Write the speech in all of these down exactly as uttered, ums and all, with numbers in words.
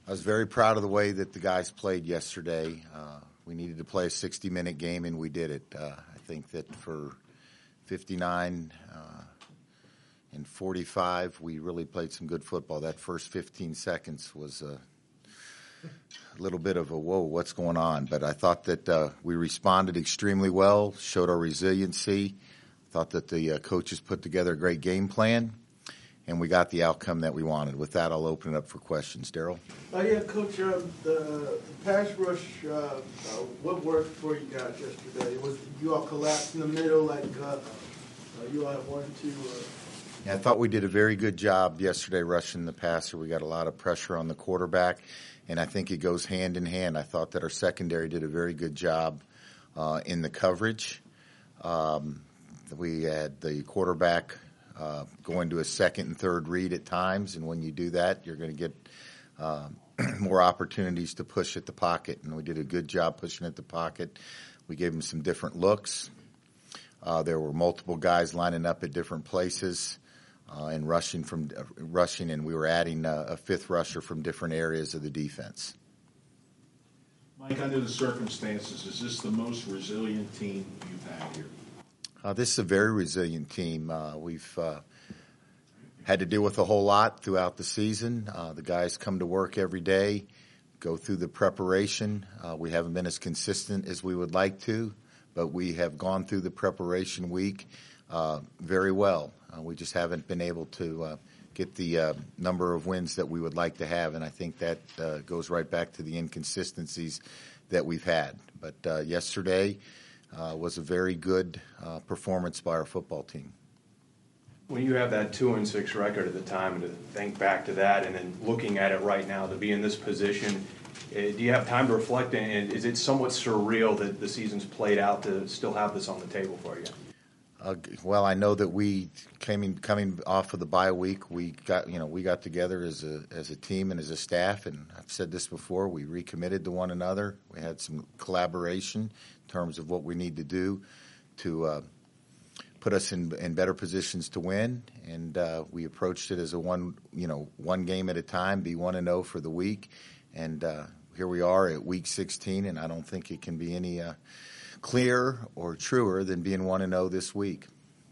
I was very proud of the way that the guys played yesterday. Uh, we needed to play a sixty-minute game, and we did it. Uh, I think that for fifty-nine uh, and forty-five, we really played some good football. That first fifteen seconds was a little bit of a, whoa, what's going on? But I thought that uh, we responded extremely well, showed our resiliency. I thought that the uh, coaches put together a great game plan, and we got the outcome that we wanted. With that, I'll open it up for questions. Daryl? Oh, yeah, Coach, uh, the, the pass rush, uh, uh, what worked for you guys yesterday? Was you all collapsed in the middle like uh, uh, you all have one, two? Uh... Yeah, I thought we did a very good job yesterday rushing the passer. We got a lot of pressure on the quarterback, and I think it goes hand in hand. I thought that our secondary did a very good job uh, in the coverage. Um, we had the quarterback Uh, going to a second and third read at times, and when you do that, you're going to get uh, more opportunities to push at the pocket, and we did a good job pushing at the pocket. We gave them some different looks. Uh, there were multiple guys lining up at different places uh, and rushing from uh, rushing, and we were adding uh, a fifth rusher from different areas of the defense. Mike, under the circumstances, is this the most resilient team you've had here? Uh, this is a very resilient team. Uh, we've uh, had to deal with a whole lot throughout the season. Uh, the guys come to work every day, go through the preparation. Uh, we haven't been as consistent as we would like to, but we have gone through the preparation week uh, very well. Uh, we just haven't been able to uh, get the uh, number of wins that we would like to have, and I think that uh, goes right back to the inconsistencies that we've had. But uh, yesterday, Uh, was a very good uh, performance by our football team. When you have that two and six record at the time, and to think back to that, and then looking at it right now to be in this position, uh, do you have time to reflect? And is it somewhat surreal that the season's played out to still have this on the table for you? Uh, well, I know that we came in, coming off of the bye week, we got you know we got together as a as a team and as a staff, and I've said this before. We recommitted to one another. We had some collaboration in terms of what we need to do to uh, put us in in better positions to win, and uh, we approached it as a one you know one game at a time, be one and zero for the week, and uh, here we are at week sixteen, and I don't think it can be any Uh, clearer or truer than being one and zero this week.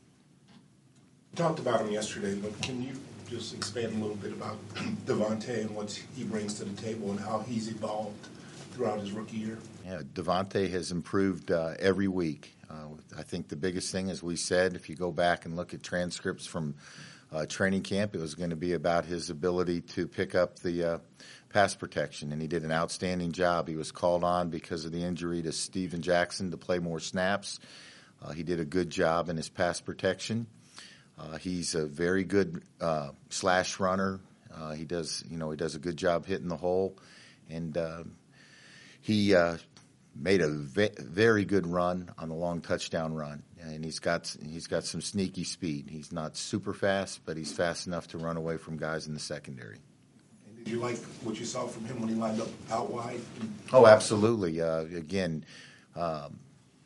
Talked about him yesterday, but can you just expand a little bit about Devontae and what he brings to the table and how he's evolved throughout his rookie year? Yeah, Devontae has improved uh, every week. Uh, I think the biggest thing, as we said, if you go back and look at transcripts from uh, training camp, it was going to be about his ability to pick up the uh, pass protection, and he did an outstanding job. He was called on because of the injury to Steven Jackson to play more snaps. Uh, he did a good job in his pass protection. Uh, he's a very good uh, slash runner. Uh, he does, you know, he does a good job hitting the hole, and uh, he uh, made a ve- very good run on the long touchdown run. And he's got he's got some sneaky speed. He's not super fast, but he's fast enough to run away from guys in the secondary. Did you like what you saw from him when he lined up out wide? Oh, absolutely. Uh, again, um,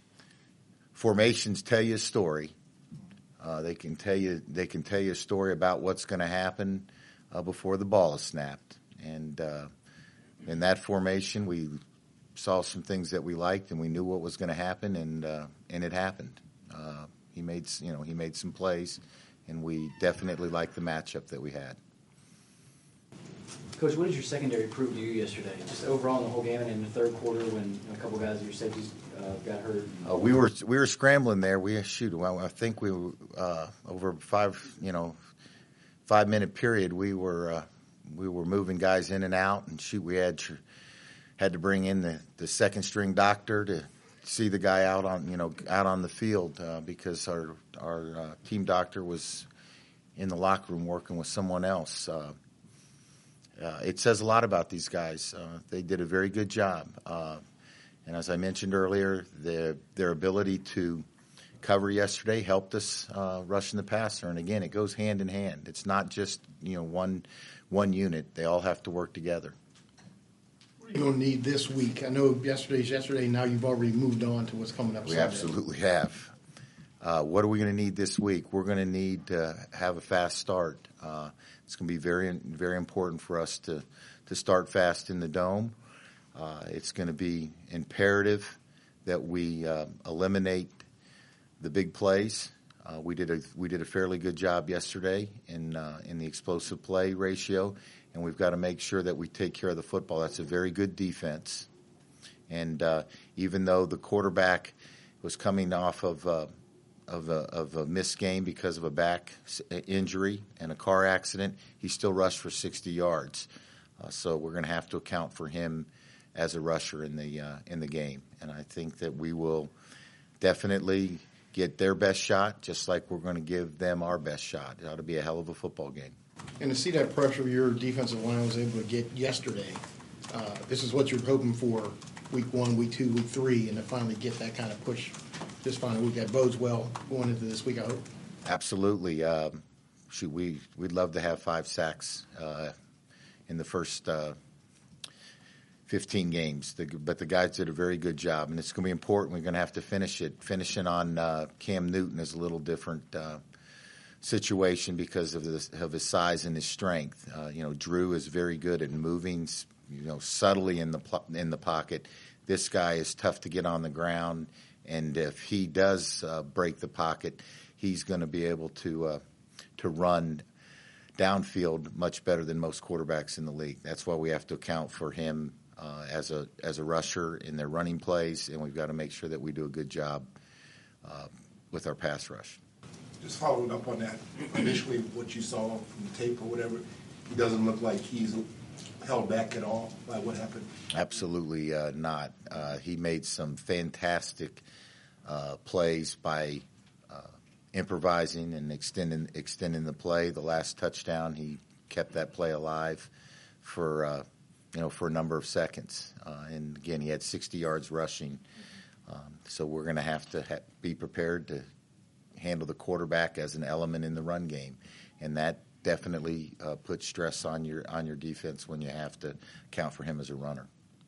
formations tell you a story. Uh, they can tell you they can tell you a story about what's going to happen uh, before the ball is snapped. And uh, in that formation, we saw some things that we liked, and we knew what was going to happen, and uh, and it happened. Uh, he made you know he made some plays, and we definitely liked the matchup that we had. Coach, what did your secondary prove to you yesterday? Just overall in the whole game and in the third quarter when a couple guys of your safeties uh, got hurt? Uh, we were we were scrambling there. We shoot. Well, I think we were uh, over five you know five minute period. We were uh, we were moving guys in and out, and shoot, we had had to bring in the, the second string doctor to see the guy out on you know out on the field uh, because our our uh, team doctor was in the locker room working with someone else. Uh, Uh, it says a lot about these guys. Uh, they did a very good job. Uh, and as I mentioned earlier, their, their ability to cover yesterday helped us uh, rushing the passer. And again, it goes hand in hand. It's not just, you know, one one unit. They all have to work together. What are you going to need this week? I know yesterday's yesterday. Now you've already moved on to what's coming up We Sunday. absolutely have. Uh, what are we going to need this week? We're going to need to have a fast start. Uh, it's going to be very, very important for us to, to start fast in the Dome. Uh, it's going to be imperative that we uh, eliminate the big plays. Uh, we did a we did a fairly good job yesterday in uh, in the explosive play ratio, and we've got to make sure that we take care of the football. That's a very good defense, and uh, even though the quarterback was coming off of uh, of a, of a missed game because of a back injury and a car accident, he still rushed for sixty yards. Uh, so we're going to have to account for him as a rusher in the uh, in the game, and I think that we will definitely get their best shot, just like we're going to give them our best shot. It ought to be a hell of a football game. And to see that pressure your defensive line was able to get yesterday, uh, this is what you're hoping for week one, week two, week three, and to finally get that kind of push this final week. That bodes well going into this week, I hope. Absolutely. Um, shoot, we, we'd love to have five sacks uh, in the first uh, fifteen games, the, but the guys did a very good job, and it's going to be important. We're going to have to finish it. Finishing on uh, Cam Newton is a little different uh, situation because of, this, of his size and his strength. Uh, you know, Drew is very good at moving, you know, subtly in the in the pocket. This guy is tough to get on the ground, and if he does uh, break the pocket, he's going to be able to uh, to run downfield much better than most quarterbacks in the league. That's why we have to account for him uh, as a as a rusher in their running plays, and we've got to make sure that we do a good job uh, with our pass rush. Just following up on that, initially what you saw from the tape or whatever, he doesn't look like he's held back at all by what happened? Absolutely uh, not. Uh, he made some fantastic uh, plays by uh, improvising and extending extending the play. The last touchdown, he kept that play alive for uh, you know for a number of seconds. Uh, and again, he had sixty yards rushing. Um, so we're going to have to ha- be prepared to handle the quarterback as an element in the run game, and that definitely uh, puts stress on your on your defense when you have to account for him as a runner.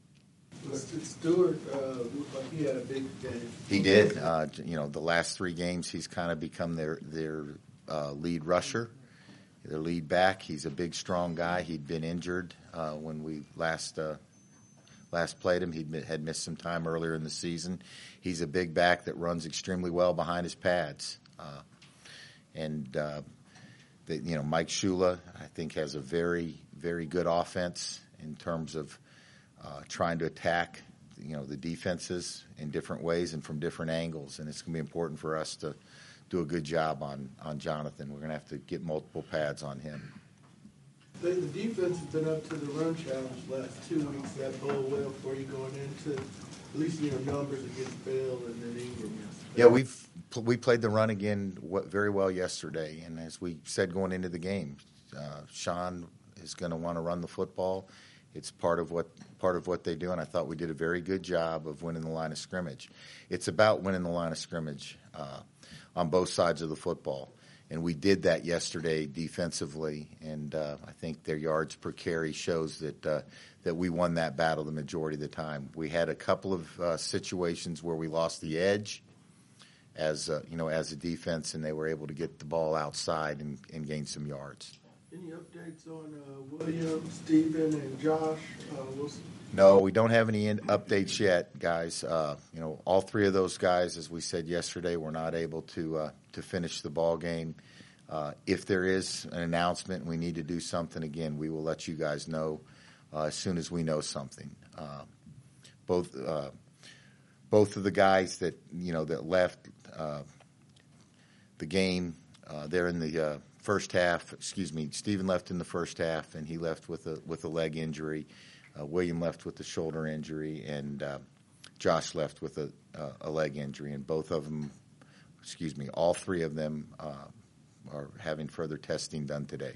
Stewart uh, looked like he had a big game. He did. Uh, you know, the last three games, he's kind of become their their uh, lead rusher, their lead back. He's a big, strong guy. He'd been injured uh, when we last uh, last played him. He had missed some time earlier in the season. He's a big back that runs extremely well behind his pads. Uh, and, uh, the, you know, Mike Shula, I think, has a very, very good offense in terms of uh, trying to attack, you know, the defenses in different ways and from different angles. And it's going to be important for us to do a good job on, on Jonathan. We're going to have to get multiple pads on him. The, the defense has been up to the run challenge last two weeks. That bode well for you going into at least you know numbers against Bell and then Ingram. Yeah, we've we played the run again very well yesterday, and as we said going into the game, uh, Sean is going to want to run the football. It's part of what part of what they do, and I thought we did a very good job of winning the line of scrimmage. It's about winning the line of scrimmage uh, on both sides of the football. And we did that yesterday defensively, and uh, I think their yards per carry shows that uh, that we won that battle the majority of the time. We had a couple of uh, situations where we lost the edge as uh, you know as a defense, and they were able to get the ball outside and, and gain some yards. Any updates on uh, William, Stephen, and Josh uh, Wilson? No, we don't have any in- updates yet, guys. Uh, you know, all three of those guys, as we said yesterday, were not able to uh, to finish the ball game. Uh, if there is an announcement and we need to do something again, we will let you guys know uh, as soon as we know something. Uh, both uh, both of the guys that you know that left uh, the game, uh, they're in the uh, first half. Excuse me, Stephen left in the first half, and he left with a with a leg injury. Uh, William left with a shoulder injury, and uh, Josh left with a, uh, a leg injury. And both of them, excuse me, all three of them uh, are having further testing done today.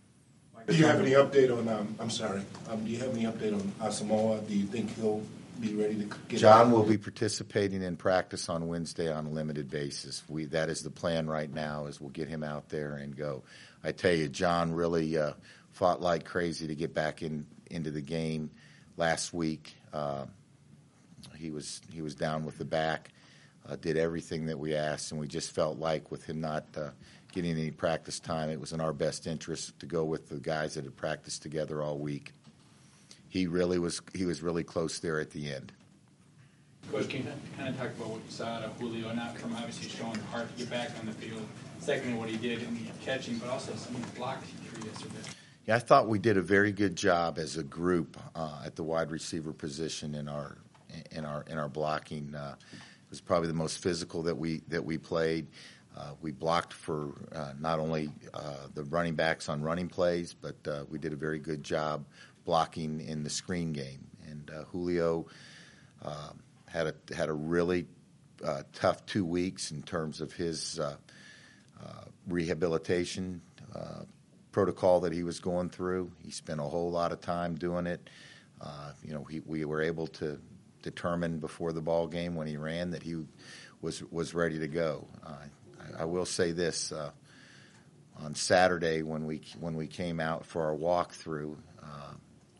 Do you have any update on, um, I'm sorry, um, do you have any update on Asamoah? Do you think he'll be ready to get John out? will be participating in practice on Wednesday on a limited basis. We That is the plan right now, is we'll get him out there and go. I tell you, John really uh, fought like crazy to get back in into the game last week. Uh, he was he was down with the back. uh, did everything that we asked, and we just felt like with him not uh, getting any practice time, it was in our best interest to go with the guys that had practiced together all week. He really was he was really close there at the end. Coach, can you kind of talk about what you saw out of Julio, not from obviously showing the heart to get back on the field, secondly what he did in the catching, but also some of the blocks he threw yesterday? Yeah, I thought we did a very good job as a group uh, at the wide receiver position in our in our in our blocking. Uh, it was probably the most physical that we that we played. Uh, we blocked for uh, not only uh, the running backs on running plays, but uh, we did a very good job blocking in the screen game. And uh, Julio uh, had a had a really uh, tough two weeks in terms of his uh, uh, rehabilitation uh, protocol that he was going through. He spent a whole lot of time doing it. Uh, you know, he, we were able to determine before the ball game when he ran that he was was ready to go. Uh, I, I will say this: uh, on Saturday when we when we came out for our walkthrough, uh,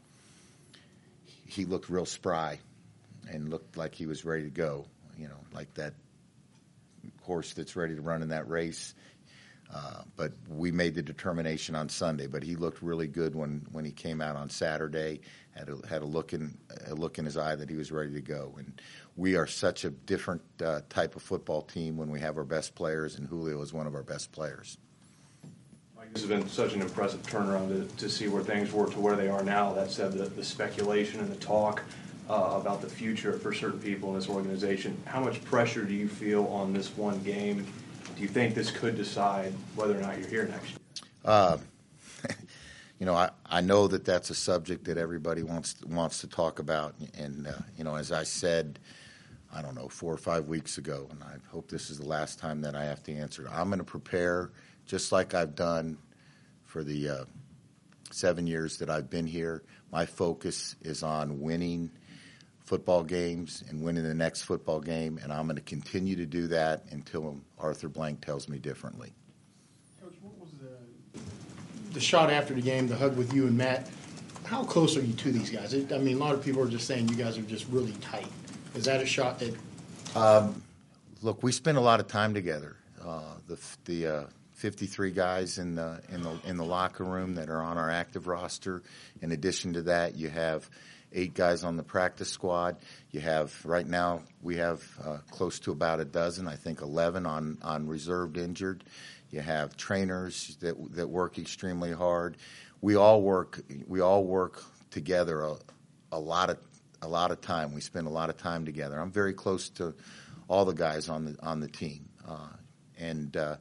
he looked real spry and looked like he was ready to go. You know, like that horse that's ready to run in that race. Uh, but we made the determination on Sunday. But he looked really good when, when he came out on Saturday. Had a, had a look in a look in his eye that he was ready to go. And we are such a different uh, type of football team when we have our best players, and Julio is one of our best players. Mike, this has been such an impressive turnaround to, to see where things were to where they are now. That said, the, the speculation and the talk uh, about the future for certain people in this organization. How much pressure do you feel on this one game? Do you think this could decide whether or not you're here next year? Uh, you know, I, I know that that's a subject that everybody wants wants to talk about. And, uh, you know, as I said, I don't know, four or five weeks ago, and I hope this is the last time that I have to answer, I'm going to prepare just like I've done for the uh, seven years that I've been here. My focus is on winning football games and winning the next football game, and I'm going to continue to do that until Arthur Blank tells me differently. Coach, what was the, the shot after the game, the hug with you and Matt? How close are you to these guys? It, I mean, a lot of people are just saying you guys are just really tight. Is that a shot that? Um, look, we spend a lot of time together. Uh, the the uh, fifty-three guys in the in the in the locker room that are on our active roster. In addition to that, you have eight guys on the practice squad. You have, right now, we have uh, close to about a dozen, I think eleven on, on reserved injured. You have trainers that that work extremely hard. We all work we all work together a, a lot of a lot of time. We spend a lot of time together. I'm very close to all the guys on the on the team. Uh, and uh,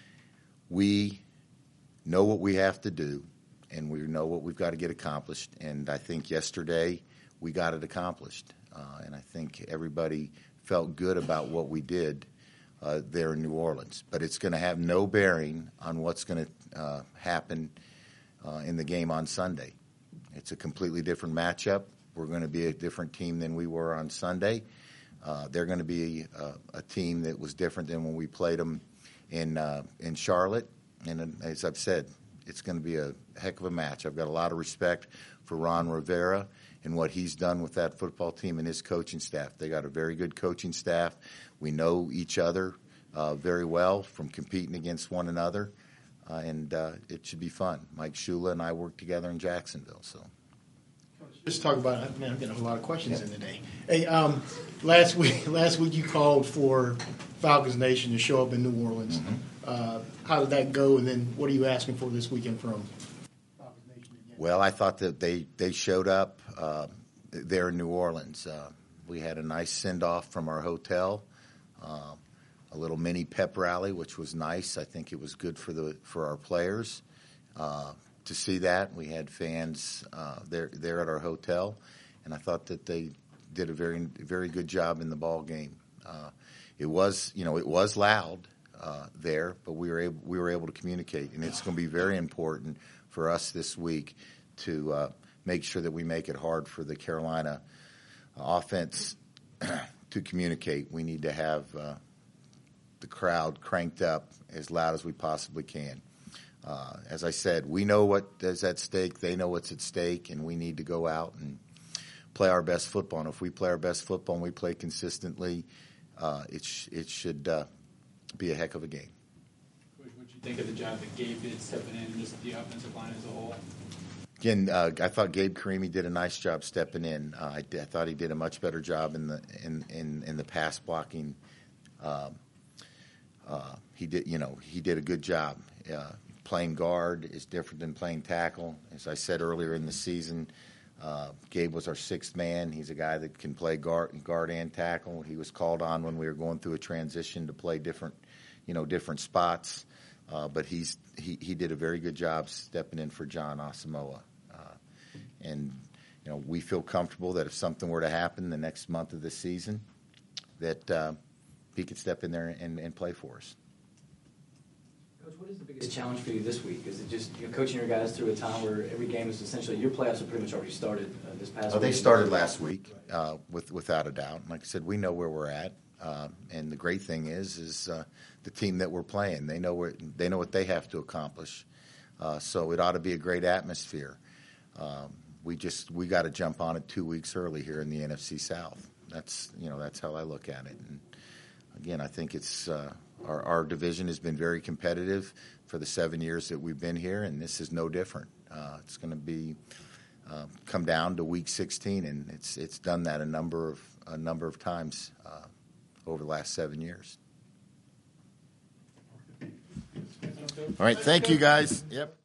we know what we have to do, and we know what we've got to get accomplished. And I think yesterday we got it accomplished. Uh, and I think everybody felt good about what we did uh, there in New Orleans. But it's going to have no bearing on what's going to uh, happen uh, in the game on Sunday. It's a completely different matchup. We're going to be a different team than we were on Sunday. Uh, they're going to be a, a team that was different than when we played them in uh, in Charlotte. And as I've said, it's going to be a heck of a match. I've got a lot of respect for Ron Rivera and what he's done with that football team and his coaching staff. They got a very good coaching staff. We know each other uh, very well from competing against one another, uh, and uh, it should be fun. Mike Shula and I worked together in Jacksonville, so. Just talk about it. Man, I'm getting a lot of questions in today. Hey, um, last week, last week you called for Falcons Nation to show up in New Orleans. Mm-hmm. Uh, how did that go? And then what are you asking for this weekend from Falcons Nation again? Well, I thought that they, they showed up uh, there in New Orleans. Uh, we had a nice send-off from our hotel, uh, a little mini pep rally, which was nice. I think it was good for the for our players. Uh, to see that. We had fans uh, there there at our hotel, and I thought that they did a very very good job in the ball game. Uh, it was you know it was loud uh, there, but we were able we were able to communicate, and it's going to be very important for us this week to uh, make sure that we make it hard for the Carolina offense to communicate. We need to have uh, the crowd cranked up as loud as we possibly can. Uh, as I said, we know what is at stake. They know what's at stake, and we need to go out and play our best football. And if we play our best football and we play consistently, uh, it sh- it should uh, be a heck of a game. What would you think of the job that Gabe did stepping in and just the offensive line as a whole? Again, uh, I thought Gabe Karimi did a nice job stepping in. Uh, I, did, I thought he did a much better job in the in in, in the pass blocking. Um, uh, he did, you know, he did a good job. Uh, playing guard is different than playing tackle. As I said earlier in the season, uh, Gabe was our sixth man. He's a guy that can play guard, guard and tackle. He was called on when we were going through a transition to play different, you know, different spots. Uh, but he's he, he did a very good job stepping in for John Asamoah. Uh, and, you know, we feel comfortable that if something were to happen the next month of the season, that uh, he could step in there and, and play for us. Coach, what is the biggest challenge for you this week? Is it just, you know, coaching your guys through a time where every game is essentially, your playoffs have pretty much already started uh, this past Oh, week? they started last week, uh, with without a doubt. Like I said, we know where we're at, uh, and the great thing is, is uh, the team that we're playing. They know where they know what they have to accomplish. Uh, so it ought to be a great atmosphere. Um, we just we got to jump on it two weeks early here in the N F C South. That's you know that's how I look at it. And again, I think it's uh, our our division has been very competitive for the seven years that we've been here, and this is no different. Uh, it's going to be. Uh, come down to week sixteen, and it's it's done that a number of a number of times uh, over the last seven years. All right, thank you guys. Yep.